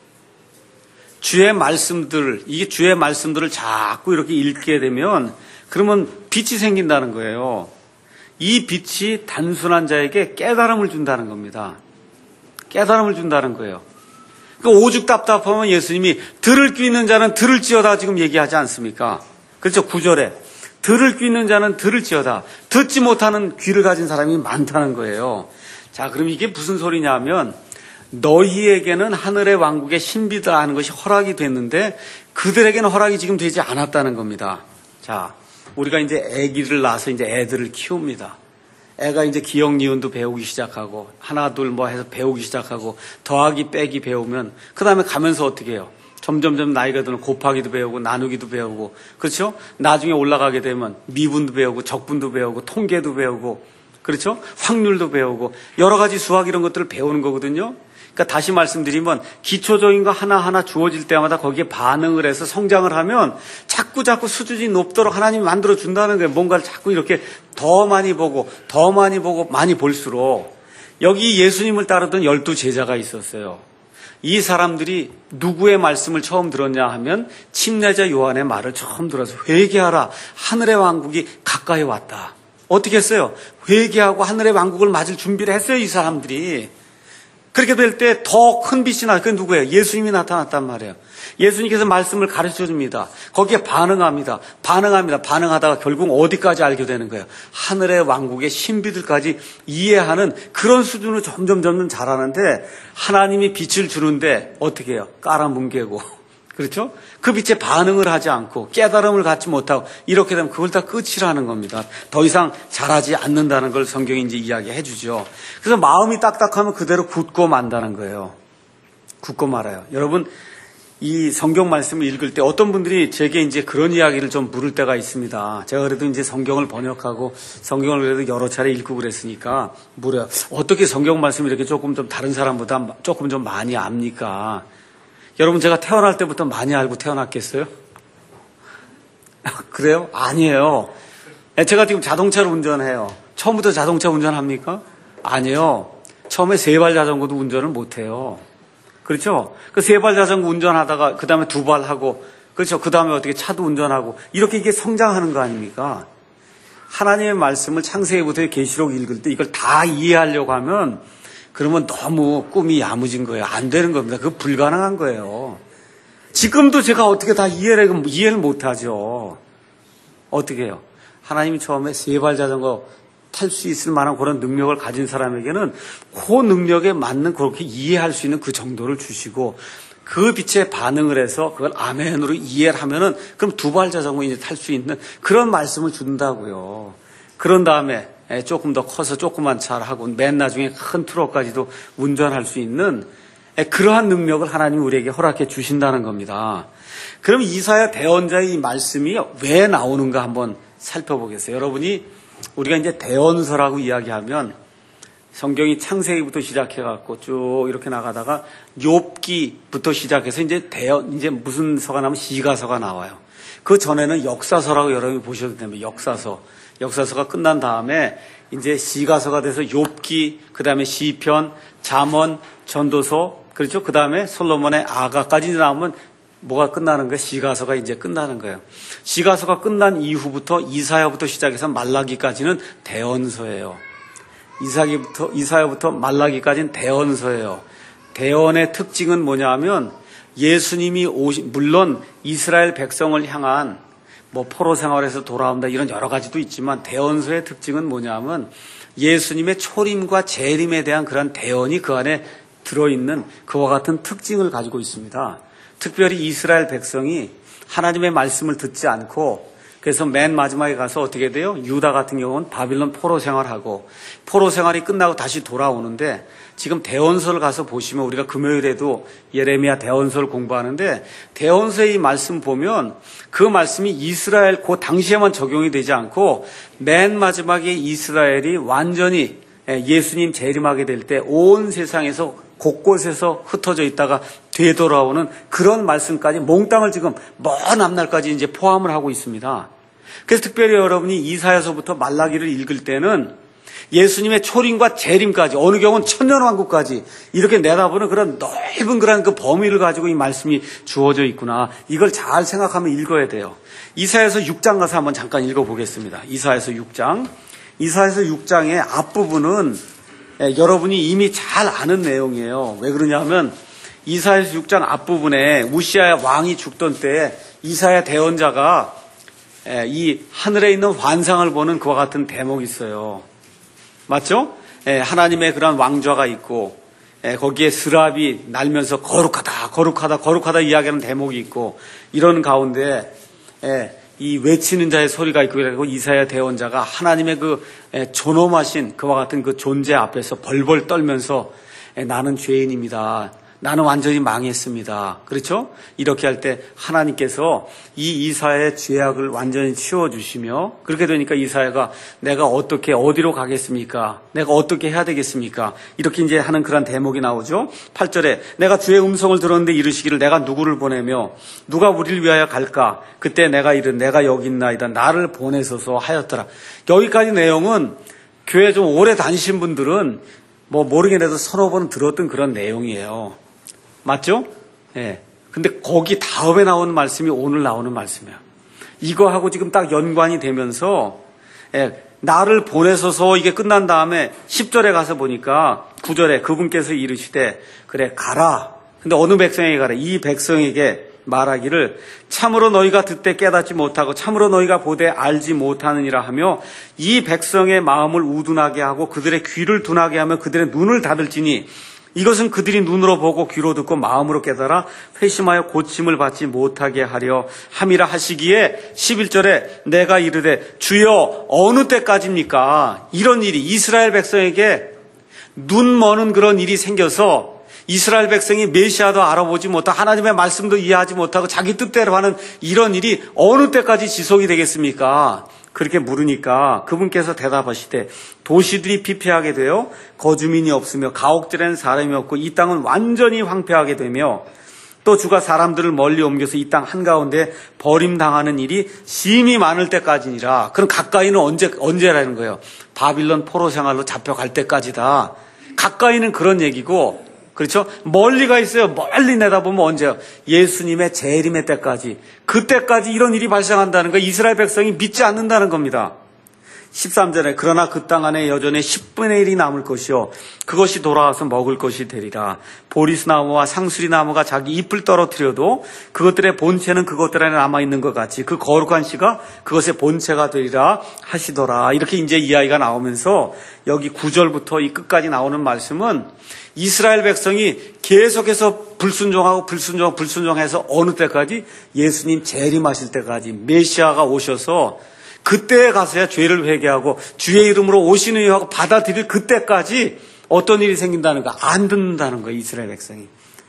주의 말씀들, 이게 주의 말씀들을 자꾸 이렇게 읽게 되면 그러면 빛이 생긴다는 거예요. 이 빛이 단순한 자에게 깨달음을 준다는 겁니다. 깨달음을 준다는 거예요. 그러니까 오죽 답답하면 예수님이 들을 귀 있는 자는 들을지어다 지금 얘기하지 않습니까? 그렇죠. 구 절에 들을 귀 있는 자는 들을지어다. 듣지 못하는 귀를 가진 사람이 많다는 거예요. 자, 그럼 이게 무슨 소리냐 하면 너희에게는 하늘의 왕국의 신비다 하는 것이 허락이 됐는데 그들에게는 허락이 지금 되지 않았다는 겁니다. 자, 우리가 이제 아기를 낳아서 이제 애들을 키웁니다. 애가 이제 기억 니은도 배우기 시작하고 하나 둘 뭐 해서 배우기 시작하고 더하기 빼기 배우면 그 다음에 가면서 어떻게 해요? 점점점 나이가 들면 곱하기도 배우고 나누기도 배우고 그렇죠? 나중에 올라가게 되면 미분도 배우고 적분도 배우고 통계도 배우고 그렇죠? 확률도 배우고 여러 가지 수학 이런 것들을 배우는 거거든요. 그러니까 다시 말씀드리면 기초적인 거 하나하나 주어질 때마다 거기에 반응을 해서 성장을 하면 자꾸 자꾸 수준이 높도록 하나님이 만들어 준다는 거예요. 뭔가를 자꾸 이렇게 더 많이 보고 더 많이 보고 많이 볼수록 여기 예수님을 따르던 열두 제자가 있었어요. 이 사람들이 누구의 말씀을 처음 들었냐 하면 침례자 요한의 말을 처음 들어서 회개하라 하늘의 왕국이 가까이 왔다. 어떻게 했어요? 회개하고 하늘의 왕국을 맞을 준비를 했어요. 이 사람들이. 그렇게 될 때 더 큰 빛이 나. 그게 누구예요? 예수님이 나타났단 말이에요. 예수님께서 말씀을 가르쳐 줍니다. 거기에 반응합니다. 반응합니다. 반응하다가 결국 어디까지 알게 되는 거예요? 하늘의 왕국의 신비들까지 이해하는 그런 수준으로 점점 점점 자라는데 하나님이 빛을 주는데 어떻게 해요? 깔아뭉개고 그렇죠? 그 빛에 반응을 하지 않고 깨달음을 갖지 못하고 이렇게 되면 그걸 다 끝이라는 겁니다. 더 이상 자라지 않는다는 걸 성경이 이제 이야기해 주죠. 그래서 마음이 딱딱하면 그대로 굳고 만다는 거예요. 굳고 말아요. 여러분, 이 성경 말씀을 읽을 때 어떤 분들이 제게 이제 그런 이야기를 좀 물을 때가 있습니다. 제가 그래도 이제 성경을 번역하고 성경을 그래도 여러 차례 읽고 그랬으니까 물어요. 어떻게 성경 말씀을 이렇게 조금 좀 다른 사람보다 조금 좀 많이 압니까? 여러분, 제가 태어날 때부터 많이 알고 태어났겠어요? 그래요? 아니에요. 제가 지금 자동차를 운전해요. 처음부터 자동차 운전합니까? 아니에요. 처음에 세발 자전거도 운전을 못해요. 그렇죠? 그 세발 자전거 운전하다가 그 다음에 두 발 하고 그렇죠? 그 다음에 어떻게 차도 운전하고 이렇게 이게 성장하는 거 아닙니까? 하나님의 말씀을 창세기부터 계시록 읽을 때 이걸 다 이해하려고 하면 그러면 너무 꿈이 야무진 거예요. 안 되는 겁니다. 그거 불가능한 거예요. 지금도 제가 어떻게 다 이해를, 이해를 못하죠. 어떻게 해요? 하나님이 처음에 세발 자전거 탈 수 있을 만한 그런 능력을 가진 사람에게는 그 능력에 맞는 그렇게 이해할 수 있는 그 정도를 주시고 그 빛에 반응을 해서 그걸 아멘으로 이해를 하면은 그럼 두 발 자전거 이제 탈 수 있는 그런 말씀을 준다고요. 그런 다음에 조금 더 커서 조그만 차를 하고 맨 나중에 큰 트럭까지도 운전할 수 있는 그러한 능력을 하나님이 우리에게 허락해 주신다는 겁니다. 그럼 이사야 대언자의 이 말씀이 왜 나오는가 한번 살펴보겠어요. 여러분이 우리가 이제 대언서라고 이야기하면 성경이 창세기부터 시작해갖고 쭉 이렇게 나가다가 욥기부터 시작해서 이제 대언, 이제 무슨 서가 나오면 시가서가 나와요. 그 전에는 역사서라고 여러분이 보셔도 됩니다. 역사서. 역사서가 끝난 다음에 이제 시가서가 돼서 욥기, 그 다음에 시편, 잠언, 전도서, 그렇죠? 그 다음에 솔로몬의 아가까지 나오면 뭐가 끝나는 거예요? 시가서가 이제 끝나는 거예요. 시가서가 끝난 이후부터 이사야부터 시작해서 말라기까지는 대언서예요. 이사기부터, 이사야부터 말라기까지는 대언서예요. 대언의 특징은 뭐냐 하면 예수님이 오신, 물론 이스라엘 백성을 향한 뭐 포로 생활에서 돌아온다 이런 여러 가지도 있지만 대언서의 특징은 뭐냐면 예수님의 초림과 재림에 대한 그런 대언이 그 안에 들어있는 그와 같은 특징을 가지고 있습니다. 특별히 이스라엘 백성이 하나님의 말씀을 듣지 않고 그래서 맨 마지막에 가서 어떻게 돼요? 유다 같은 경우는 바빌론 포로 생활하고 포로 생활이 끝나고 다시 돌아오는데 지금 대언서를 가서 보시면 우리가 금요일에도 예레미야 대언서를 공부하는데 대언서의 이 말씀 보면 그 말씀이 이스라엘 그 당시에만 적용이 되지 않고 맨 마지막에 이스라엘이 완전히 예수님 재림하게 될 때 온 세상에서 곳곳에서 흩어져 있다가 되돌아오는 그런 말씀까지 몽땅을 지금 먼 앞날까지 이제 포함을 하고 있습니다. 그래서 특별히 여러분이 이사야서부터 말라기를 읽을 때는 예수님의 초림과 재림까지 어느 경우는 천년왕국까지 이렇게 내다보는 그런 넓은 그런 그 범위를 가지고 이 말씀이 주어져 있구나. 이걸 잘 생각하면 읽어야 돼요. 이사야서 육 장 가서 한번 잠깐 읽어보겠습니다. 이사야서 육 장. 이사야서 육 장의 앞부분은 여러분이 이미 잘 아는 내용이에요. 왜 그러냐면 이사야서 육 장 앞부분에 우시아 왕이 죽던 때에 이사야 대언자가 이 하늘에 있는 환상을 보는 그와 같은 대목이 있어요. 맞죠? 하나님의 그런 왕좌가 있고 거기에 스랍이 날면서 거룩하다 거룩하다 거룩하다 이야기하는 대목이 있고 이런 가운데 이 외치는 자의 소리가 있고 그래고 이사야 대언자가 하나님의 그 존엄하신 그와 같은 그 존재 앞에서 벌벌 떨면서 나는 죄인입니다. 나는 완전히 망했습니다. 그렇죠? 이렇게 할 때 하나님께서 이 이사야의 죄악을 완전히 치워주시며 그렇게 되니까 이사야가 내가 어떻게 어디로 가겠습니까? 내가 어떻게 해야 되겠습니까? 이렇게 이제 하는 그런 대목이 나오죠. 팔 절에 내가 주의 음성을 들었는데 이르시기를 내가 누구를 보내며 누가 우리를 위하여 갈까? 그때 내가 이른 내가 여기 있나이다. 나를 보내소서 하였더라. 여기까지 내용은 교회 좀 오래 다니신 분들은 뭐 모르겠는데도 서너 번 들었던 그런 내용이에요. 맞죠? 예. 근데 거기 다음에 나오는 말씀이 오늘 나오는 말씀이에요. 이거하고 지금 딱 연관이 되면서, 예, 나를 보내소서 이게 끝난 다음에 십 절에 가서 보니까 구 절에 그분께서 이르시되, 그래, 가라. 근데 어느 백성에게 가라? 이 백성에게 말하기를 참으로 너희가 듣되 깨닫지 못하고 참으로 너희가 보되 알지 못하느니라 하며 이 백성의 마음을 우둔하게 하고 그들의 귀를 둔하게 하며 그들의 눈을 닫을지니 이것은 그들이 눈으로 보고 귀로 듣고 마음으로 깨달아 회심하여 고침을 받지 못하게 하려 함이라 하시기에 십일 절에 내가 이르되 주여 어느 때까지입니까? 이런 일이 이스라엘 백성에게 눈 머는 그런 일이 생겨서 이스라엘 백성이 메시아도 알아보지 못하고 하나님의 말씀도 이해하지 못하고 자기 뜻대로 하는 이런 일이 어느 때까지 지속이 되겠습니까? 그렇게 물으니까 그분께서 대답하시되 도시들이 피폐하게 되어 거주민이 없으며 가옥들에는 사람이 없고 이 땅은 완전히 황폐하게 되며 또 주가 사람들을 멀리 옮겨서 이 땅 한가운데 버림당하는 일이 심히 많을 때까지니라. 그럼 가까이는 언제, 언제라는 거예요? 바빌론 포로 생활로 잡혀갈 때까지다. 가까이는 그런 얘기고 그렇죠? 멀리가 있어요. 멀리 내다보면 언제요? 예수님의 재림의 때까지. 그때까지 이런 일이 발생한다는 거예요. 이스라엘 백성이 믿지 않는다는 겁니다. 십삼 절에 그러나 그 땅 안에 여전히 십분의 일이 남을 것이요 그것이 돌아와서 먹을 것이 되리라. 보리스나무와 상수리나무가 자기 잎을 떨어뜨려도 그것들의 본체는 그것들 안에 남아있는 것 같이 그 거룩한 씨가 그것의 본체가 되리라 하시더라. 이렇게 이제 이야기가 나오면서 여기 구 절부터 이 끝까지 나오는 말씀은 이스라엘 백성이 계속해서 불순종하고 불순종, 불순종해서 어느 때까지? 예수님 재림하실 때까지 메시아가 오셔서 그때에 가서야 죄를 회개하고 주의 이름으로 오시는 이하고 받아들일 그때까지 어떤 일이 생긴다는 거 안 듣는다는 거예요. 이스라엘 백성이.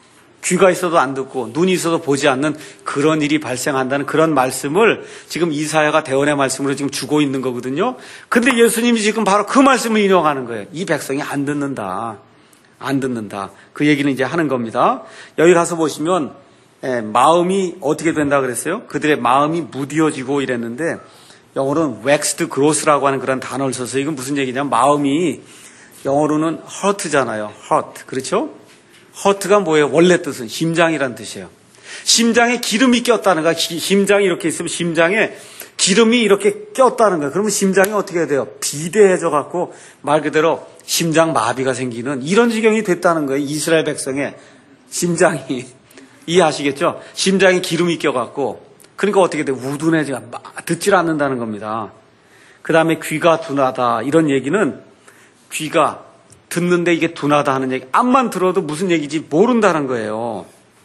귀가 있어도 안 듣고 눈이 있어도 보지 않는 그런 일이 발생한다는 그런 말씀을 지금 이사야가 대언의 말씀으로 지금 주고 있는 거거든요. 근데 예수님이 지금 바로 그 말씀을 인용하는 거예요. 이 백성이 안 듣는다. 안 듣는다. 그 얘기는 이제 하는 겁니다. 여기 가서 보시면 예, 마음이 어떻게 된다 그랬어요? 그들의 마음이 무디어지고 이랬는데 영어로는 waxed gross라고 하는 그런 단어를 써서 이건 무슨 얘기냐면 마음이 영어로는 hurt잖아요. hurt. 그렇죠? hurt가 뭐예요? 원래 뜻은 심장이란 뜻이에요. 심장에 기름이 꼈다는 거야. 심장이 이렇게 있으면 심장에 기름이 이렇게 꼈다는 거예요. 그러면 심장이 어떻게 돼요? 비대해져 갖고 말 그대로 심장 마비가 생기는 이런 지경이 됐다는 거예요. 이스라엘 백성의 심장이. 이해하시겠죠? 심장에 기름이 껴갖고 그러니까 어떻게 돼? 우둔해져 듣질 않는다는 겁니다. 그 다음에 귀가 둔하다 이런 얘기는 귀가 듣는데 이게 둔하다 하는 얘기 앞만 들어도 무슨 얘기인지 모른다는 거예요.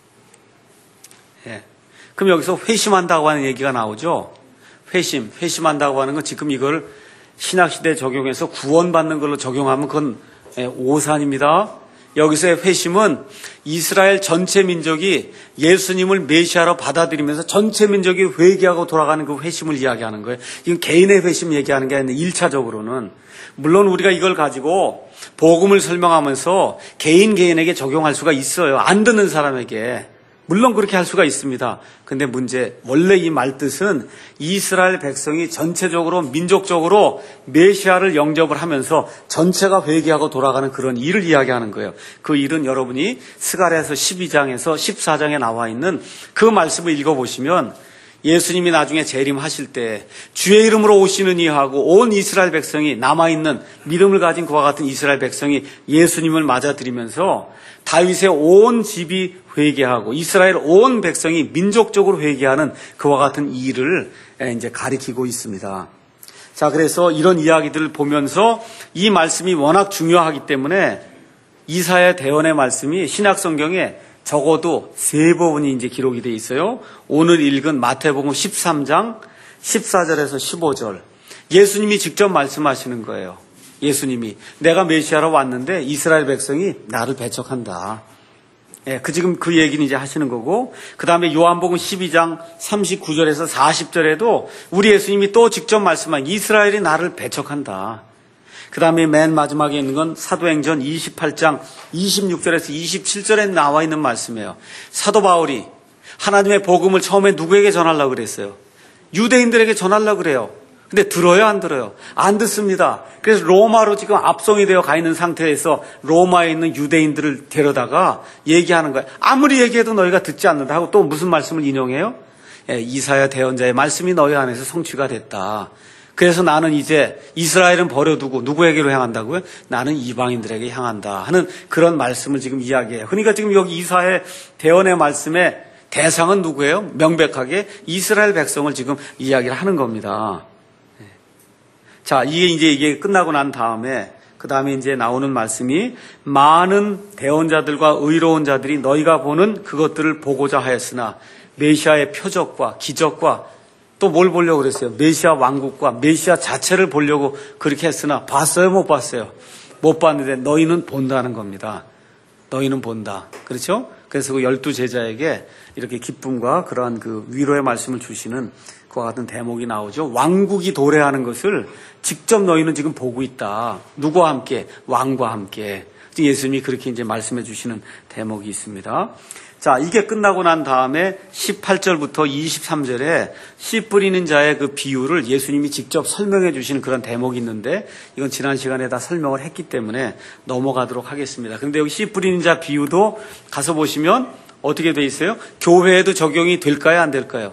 예. 그럼 여기서 회심한다고 하는 얘기가 나오죠. 회심, 회심한다고 하는 건 지금 이걸 신학시대에 적용해서 구원받는 걸로 적용하면 그건 오산입니다. 여기서의 회심은 이스라엘 전체 민족이 예수님을 메시아로 받아들이면서 전체 민족이 회개하고 돌아가는 그 회심을 이야기하는 거예요. 이건 개인의 회심 얘기하는 게 아니라 일 차적으로는. 물론 우리가 이걸 가지고 복음을 설명하면서 개인 개인에게 적용할 수가 있어요. 안 듣는 사람에게. 물론 그렇게 할 수가 있습니다. 근데 문제, 원래 이 말뜻은 이스라엘 백성이 전체적으로 민족적으로 메시아를 영접을 하면서 전체가 회개하고 돌아가는 그런 일을 이야기하는 거예요. 그 일은 여러분이 스가랴서 십이 장에서 십사 장에 나와 있는 그 말씀을 읽어보시면 예수님이 나중에 재림하실 때 주의 이름으로 오시는 이하고 온 이스라엘 백성이 남아있는 믿음을 가진 그와 같은 이스라엘 백성이 예수님을 맞아들이면서 다윗의 온 집이 회개하고 이스라엘 온 백성이 민족적으로 회개하는 그와 같은 일을 이제 가리키고 있습니다. 자, 그래서 이런 이야기들을 보면서 이 말씀이 워낙 중요하기 때문에 이사야 대언의 말씀이 신약 성경에 적어도 세 부분이 이제 기록이 되어 있어요. 오늘 읽은 마태복음 십삼 장, 십사 절에서 십오 절. 예수님이 직접 말씀하시는 거예요. 예수님이 내가 메시아로 왔는데 이스라엘 백성이 나를 배척한다. 예, 그 지금 그 얘기는 이제 하시는 거고, 그 다음에 요한복음 십이 장 삼십구 절에서 사십 절에도 우리 예수님이 또 직접 말씀한 이스라엘이 나를 배척한다. 그 다음에 맨 마지막에 있는 건 사도행전 이십팔 장 이십육 절에서 이십칠 절에 나와 있는 말씀이에요. 사도 바울이 하나님의 복음을 처음에 누구에게 전하려고 그랬어요? 유대인들에게 전하려고 그래요. 근데 들어요, 안 들어요? 안 듣습니다. 그래서 로마로 지금 압송이 되어 가 있는 상태에서 로마에 있는 유대인들을 데려다가 얘기하는 거예요. 아무리 얘기해도 너희가 듣지 않는다 하고 또 무슨 말씀을 인용해요? 예, 이사야 대언자의 말씀이 너희 안에서 성취가 됐다. 그래서 나는 이제 이스라엘은 버려두고 누구에게로 향한다고요? 나는 이방인들에게 향한다 하는 그런 말씀을 지금 이야기해요. 그러니까 지금 여기 이사야 대언의 말씀에 대상은 누구예요? 명백하게 이스라엘 백성을 지금 이야기를 하는 겁니다. 자, 이게 이제 이게 끝나고 난 다음에, 그 다음에 이제 나오는 말씀이 많은 대언자들과 의로운 자들이 너희가 보는 그것들을 보고자 하였으나 메시아의 표적과 기적과 또 뭘 보려고 그랬어요? 메시아 왕국과 메시아 자체를 보려고 그렇게 했으나 봤어요? 못 봤어요? 못 봤는데 너희는 본다는 겁니다. 너희는 본다. 그렇죠? 그래서 그 열두 제자에게 이렇게 기쁨과 그러한 그 위로의 말씀을 주시는 그와 같은 대목이 나오죠. 왕국이 도래하는 것을 직접 너희는 지금 보고 있다. 누구와 함께? 왕과 함께. 예수님이 그렇게 이제 말씀해 주시는 대목이 있습니다. 자, 이게 끝나고 난 다음에 십팔 절부터 이십삼 절에 씨 뿌리는 자의 그 비유를 예수님이 직접 설명해 주시는 그런 대목이 있는데, 이건 지난 시간에 다 설명을 했기 때문에 넘어가도록 하겠습니다. 그런데 여기 씨 뿌리는 자 비유도 가서 보시면 어떻게 돼 있어요? 교회에도 적용이 될까요? 안 될까요?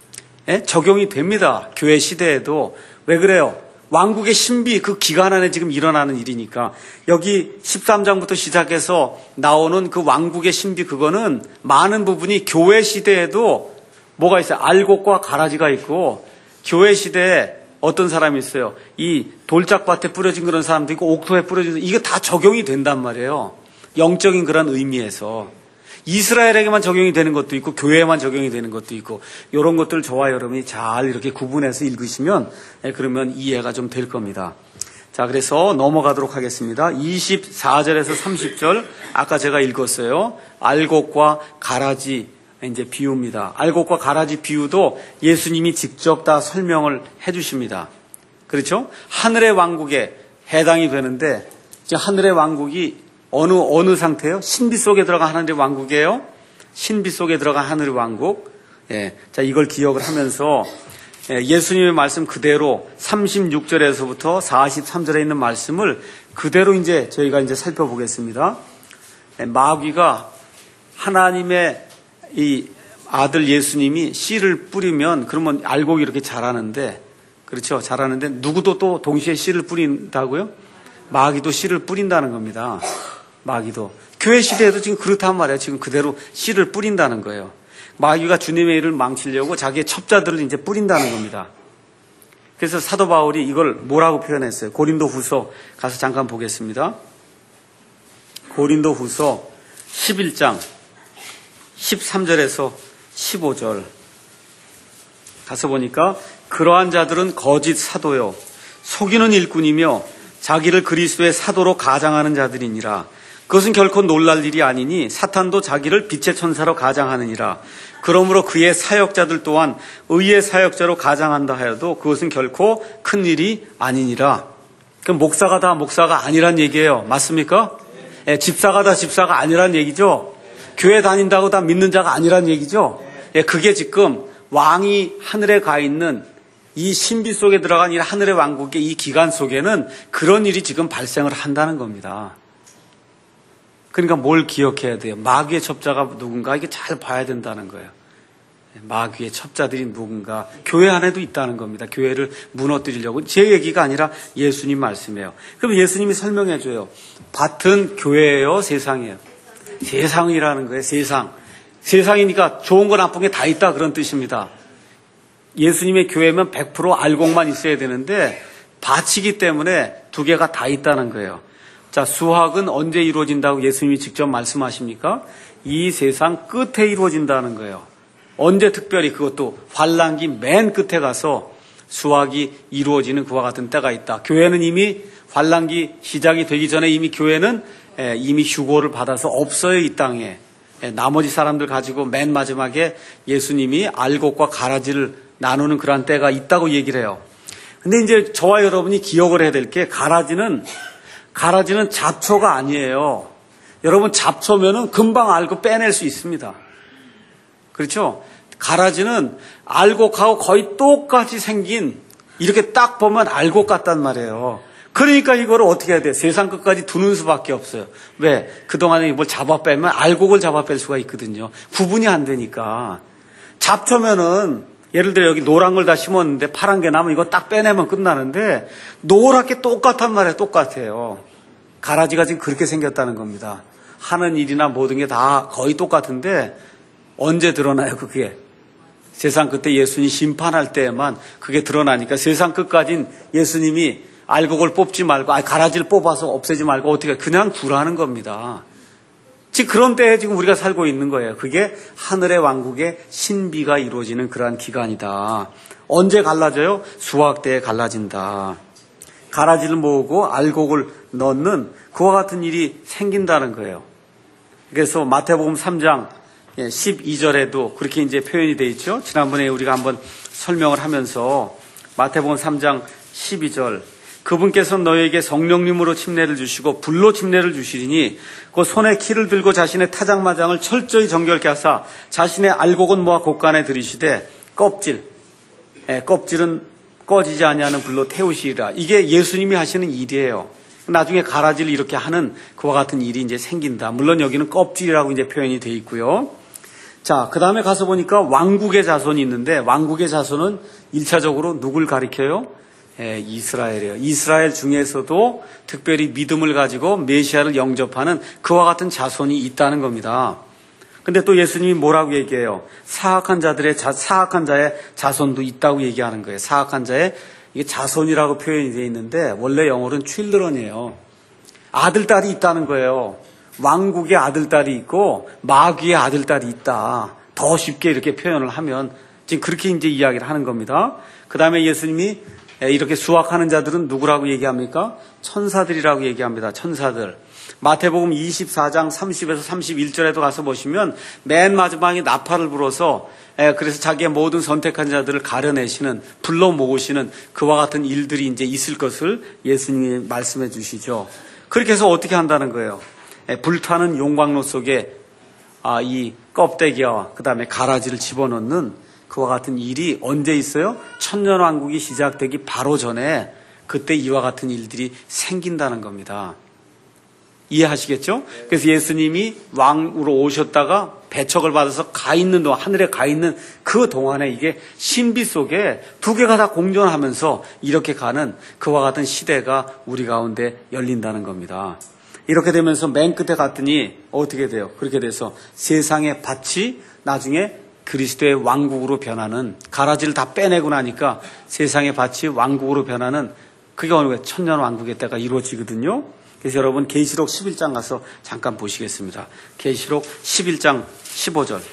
예? 적용이 됩니다. 교회 시대에도. 왜 그래요? 왕국의 신비, 그 기간 안에 지금 일어나는 일이니까. 여기 십삼 장부터 시작해서 나오는 그 왕국의 신비, 그거는 많은 부분이 교회 시대에도 뭐가 있어요? 알곡과 가라지가 있고, 교회 시대에 어떤 사람이 있어요? 이 돌짝밭에 뿌려진 그런 사람도 있고, 옥토에 뿌려진, 이게 다 적용이 된단 말이에요. 영적인 그런 의미에서. 이스라엘에게만 적용이 되는 것도 있고 교회에만 적용이 되는 것도 있고, 이런 것들 저와 여러분이 잘 이렇게 구분해서 읽으시면 그러면 이해가 좀 될 겁니다. 자, 그래서 넘어가도록 하겠습니다. 이십사 절에서 삼십 절 아까 제가 읽었어요. 알곡과 가라지 이제 비유입니다. 알곡과 가라지 비유도 예수님이 직접 다 설명을 해 주십니다. 그렇죠? 하늘의 왕국에 해당이 되는데, 이제 하늘의 왕국이 어느, 어느 상태예요? 신비 속에 들어간 하늘의 왕국이에요? 신비 속에 들어간 하늘의 왕국. 예. 자, 이걸 기억을 하면서, 예, 예수님의 말씀 그대로 삼십육 절에서부터 사십삼 절에 있는 말씀을 그대로 이제 저희가 이제 살펴보겠습니다. 예, 마귀가 하나님의 이 아들 예수님이 씨를 뿌리면 그러면 알곡이 이렇게 자라는데, 그렇죠? 자라는데 누구도 또 동시에 씨를 뿌린다고요? 마귀도 씨를 뿌린다는 겁니다. 마귀도. 교회 시대에도 지금 그렇단 말이에요. 지금 그대로 씨를 뿌린다는 거예요. 마귀가 주님의 일을 망치려고 자기의 첩자들을 이제 뿌린다는 겁니다. 그래서 사도 바울이 이걸 뭐라고 표현했어요? 고린도 후서 가서 잠깐 보겠습니다. 고린도 후서 십일 장 십삼 절에서 십오 절 가서 보니까 그러한 자들은 거짓 사도요 속이는 일꾼이며 자기를 그리스도의 사도로 가장하는 자들이니라. 그것은 결코 놀랄 일이 아니니 사탄도 자기를 빛의 천사로 가장하느니라. 그러므로 그의 사역자들 또한 의의 사역자로 가장한다 하여도 그것은 결코 큰 일이 아니니라. 그럼 목사가 다 목사가 아니란 얘기예요. 맞습니까? 예, 집사가 다 집사가 아니란 얘기죠. 교회 다닌다고 다 믿는 자가 아니란 얘기죠. 예, 그게 지금 왕이 하늘에 가 있는 이 신비 속에 들어간 이 하늘의 왕국의 이 기간 속에는 그런 일이 지금 발생을 한다는 겁니다. 그러니까 뭘 기억해야 돼요? 마귀의 첩자가 누군가, 이게 잘 봐야 된다는 거예요. 마귀의 첩자들이 누군가, 교회 안에도 있다는 겁니다. 교회를 무너뜨리려고. 제 얘기가 아니라 예수님 말씀이에요. 그럼 예수님이 설명해 줘요. 밭은 교회예요, 세상이에요? 세상이라는 거예요. 세상. 세상이니까 좋은 거 나쁜 게 다 있다, 그런 뜻입니다. 예수님의 교회면 백 퍼센트 알곡만 있어야 되는데 밭이기 때문에 두 개가 다 있다는 거예요. 자, 수확은 언제 이루어진다고 예수님이 직접 말씀하십니까? 이 세상 끝에 이루어진다는 거예요. 언제 특별히, 그것도 환란기 맨 끝에 가서 수확이 이루어지는 그와 같은 때가 있다. 교회는 이미 환란기 시작이 되기 전에 이미 교회는 이미 휴고를 받아서 없어요, 이 땅에. 나머지 사람들 가지고 맨 마지막에 예수님이 알곡과 가라지를 나누는 그러한 때가 있다고 얘기를 해요. 근데 이제 저와 여러분이 기억을 해야 될 게 가라지는 가라지는 잡초가 아니에요. 여러분 잡초면은 금방 알고 빼낼 수 있습니다. 그렇죠? 가라지는 알곡하고 거의 똑같이 생긴 이렇게 딱 보면 알곡 같단 말이에요. 그러니까 이거를 어떻게 해야 돼? 세상 끝까지 두는 수밖에 없어요. 왜? 그동안에 뭘 잡아 빼면 알곡을 잡아 뺄 수가 있거든요. 구분이 안 되니까. 잡초면은 예를 들어 여기 노란 걸 다 심었는데 파란 게 나면 이거 딱 빼내면 끝나는데 노랗게 똑같단 말이에요. 똑같아요. 가라지가 지금 그렇게 생겼다는 겁니다. 하는 일이나 모든 게 다 거의 똑같은데 언제 드러나요, 그게? 세상 끝에 예수님 심판할 때에만 그게 드러나니까 세상 끝까지는 예수님이 알곡을 뽑지 말고, 아니, 가라지를 뽑아서 없애지 말고 어떻게 그냥 두라는 겁니다. 지금 그런 때에 지금 우리가 살고 있는 거예요. 그게 하늘의 왕국의 신비가 이루어지는 그러한 기간이다. 언제 갈라져요? 수확 때에 갈라진다. 가라지를 모으고 알곡을 넣는 그와 같은 일이 생긴다는 거예요. 그래서 마태복음 삼 장 십이 절에도 그렇게 이제 표현이 되어 있죠. 지난번에 우리가 한번 설명을 하면서 마태복음 삼 장 십이 절 그분께서 너에게 성령님으로 침례를 주시고 불로 침례를 주시리니 그 손에 키를 들고 자신의 타작마장을 철저히 정결케 하사 자신의 알곡은 모아 곳간에 들이시되 껍질, 예, 껍질은 꺼지지 아니하는 불로 태우시리라. 이게 예수님이 하시는 일이에요. 나중에 가라지를 이렇게 하는 그와 같은 일이 이제 생긴다. 물론 여기는 껍질이라고 이제 표현이 되어 있고요. 자, 그 다음에 가서 보니까 왕국의 자손이 있는데 왕국의 자손은 일차적으로 누굴 가리켜요? 예, 이스라엘이에요. 이스라엘 중에서도 특별히 믿음을 가지고 메시아를 영접하는 그와 같은 자손이 있다는 겁니다. 근데 또 예수님이 뭐라고 얘기해요? 사악한 자들의 자, 사악한 자의 자손도 있다고 얘기하는 거예요. 사악한 자의 이게 자손이라고 표현이 되어 있는데 원래 영어로는 children이에요. 아들, 딸이 있다는 거예요. 왕국의 아들, 딸이 있고 마귀의 아들, 딸이 있다. 더 쉽게 이렇게 표현을 하면 지금 그렇게 이제 이야기를 하는 겁니다. 그 다음에 예수님이 이렇게 수확하는 자들은 누구라고 얘기합니까? 천사들이라고 얘기합니다. 천사들. 마태복음 이십사 장 삼십에서 삼십일 절에도 가서 보시면 맨 마지막에 나팔을 불어서 그래서 자기의 모든 선택한 자들을 가려내시는, 불러 모으시는 그와 같은 일들이 이제 있을 것을 예수님이 말씀해 주시죠. 그렇게 해서 어떻게 한다는 거예요? 불타는 용광로 속에 이 껍데기와 그 다음에 가라지를 집어넣는 그와 같은 일이 언제 있어요? 천년왕국이 시작되기 바로 전에 그때 이와 같은 일들이 생긴다는 겁니다. 이해하시겠죠? 그래서 예수님이 왕으로 오셨다가 배척을 받아서 가 있는 동안, 하늘에 가 있는 그 동안에 이게 신비 속에 두 개가 다 공존하면서 이렇게 가는 그와 같은 시대가 우리 가운데 열린다는 겁니다. 이렇게 되면서 맨 끝에 갔더니 어떻게 돼요? 그렇게 돼서 세상의 밭이 나중에 그리스도의 왕국으로 변하는, 가라지를 다 빼내고 나니까 세상의 밭이 왕국으로 변하는 그게 어느 거예요? 천년 왕국의 때가 이루어지거든요. 그래서 여러분 계시록 십일 장 가서 잠깐 보시겠습니다. 계시록 십일 장 십오 절.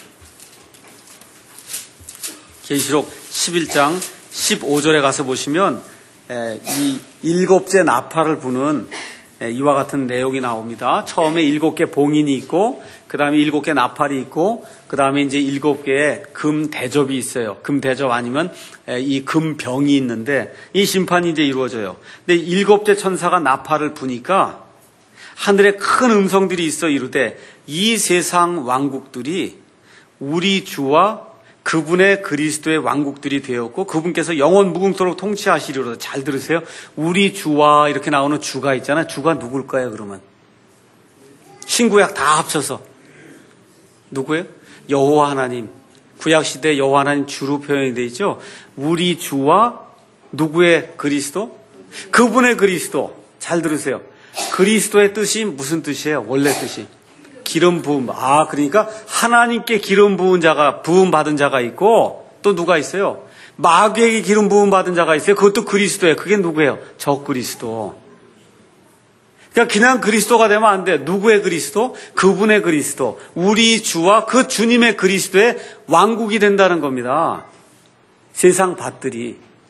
계시록 십일 장 십오 절에 가서 보시면 이 일곱째 나팔을 부는 이와 같은 내용이 나옵니다. 처음에 일곱 개 봉인이 있고, 그 다음에 일곱 개 나팔이 있고, 그 다음에 이제 일곱 개의 금 대접이 있어요. 금 대접 아니면 이 금 병이 있는데 이 심판이 이제 이루어져요. 근데 일곱째 천사가 나팔을 부니까 하늘에 큰 음성들이 있어 이르되 이 세상 왕국들이 우리 주와 그분의 그리스도의 왕국들이 되었고 그분께서 영원 무궁토록 통치하시리로다. 잘 들으세요. 우리 주와 이렇게 나오는 주가 있잖아요. 주가 누굴까요, 그러면? 신구약 다 합쳐서. 누구예요? 여호와 하나님. 구약시대 여호와 하나님 주로 표현이 되어 있죠. 우리 주와 누구의 그리스도? 그분의 그리스도. 잘 들으세요. 그리스도의 뜻이 무슨 뜻이에요? 원래 뜻이. 기름 부음. 아, 그러니까 하나님께 기름 부은 자가, 부음 받은 자가 있고 또 누가 있어요? 마귀에게 기름 부음 받은 자가 있어요. 그것도 그리스도예요. 그게 누구예요? 저 그리스도. 그러니까 그냥 그리스도가 되면 안 돼. 누구의 그리스도? 그분의 그리스도. 우리 주와 그 주님의 그리스도의 왕국이 된다는 겁니다. 세상 밭들이.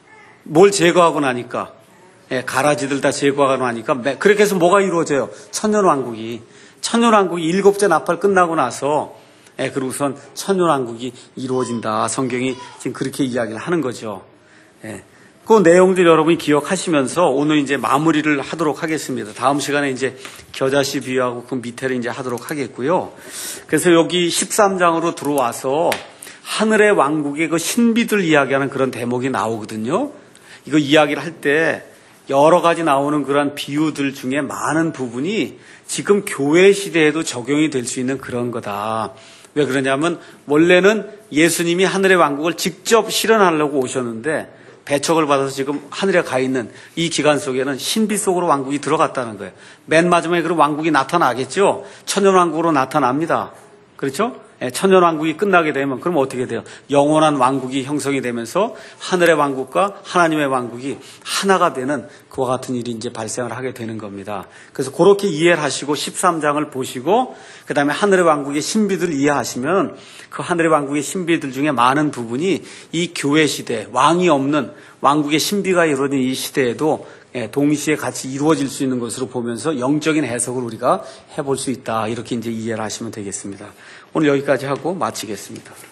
뭘 제거하고 나니까, 예, 가라지들 다 제거하고 나니까, 그렇게 해서 뭐가 이루어져요? 천년왕국이. 천년왕국이 일곱째 나팔 끝나고 나서, 예, 그리고선 천년왕국이 이루어진다. 성경이 지금 그렇게 이야기를 하는 거죠. 예. 그 내용들 여러분이 기억하시면서 오늘 이제 마무리를 하도록 하겠습니다. 다음 시간에 이제 겨자씨 비유하고 그 밑에를 이제 하도록 하겠고요. 그래서 여기 십삼 장으로 들어와서 하늘의 왕국의 그 신비들 이야기하는 그런 대목이 나오거든요. 이거 이야기를 할 때 여러 가지 나오는 그런 비유들 중에 많은 부분이 지금 교회 시대에도 적용이 될 수 있는 그런 거다. 왜 그러냐면 원래는 예수님이 하늘의 왕국을 직접 실현하려고 오셨는데 배척을 받아서 지금 하늘에 가 있는 이 기간 속에는 신비 속으로 왕국이 들어갔다는 거예요. 맨 마지막에 그런 왕국이 나타나겠죠. 천년왕국으로 나타납니다. 그렇죠? 천년왕국이 끝나게 되면 그럼 어떻게 돼요? 영원한 왕국이 형성이 되면서 하늘의 왕국과 하나님의 왕국이 하나가 되는 그와 같은 일이 이제 발생을 하게 되는 겁니다. 그래서 그렇게 이해를 하시고 십삼 장을 보시고 그 다음에 하늘의 왕국의 신비들을 이해하시면 그 하늘의 왕국의 신비들 중에 많은 부분이 이 교회 시대, 왕이 없는 왕국의 신비가 이루어진 이 시대에도 동시에 같이 이루어질 수 있는 것으로 보면서 영적인 해석을 우리가 해볼 수 있다. 이렇게 이제 이해를 하시면 되겠습니다. 오늘 여기까지 하고 마치겠습니다.